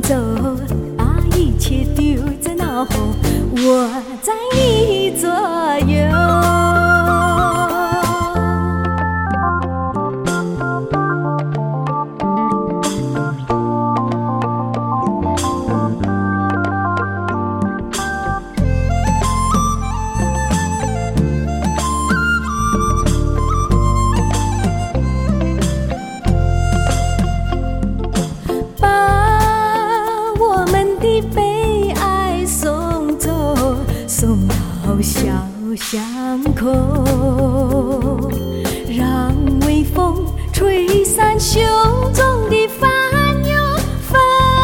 走，把一切丢在脑后，我在你左右。送到小巷口，让微风吹散袖中的烦忧。粉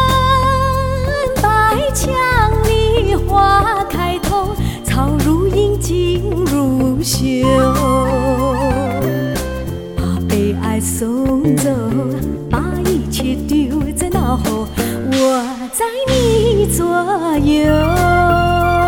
白墙里花开头，草如茵，茎如绣。把悲哀送走，把一切丢在脑后，我在你左右。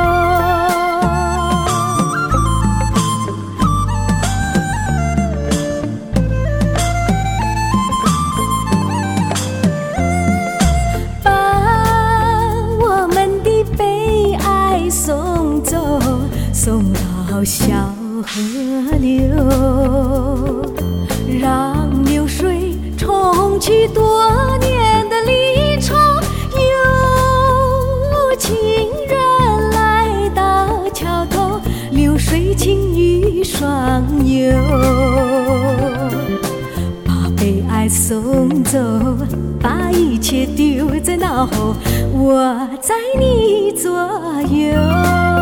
送到小河流，让流水冲去多年的离愁。有情人来到桥头，流水轻于双游。把悲哀送走，把一切丢在脑后，我在你左右。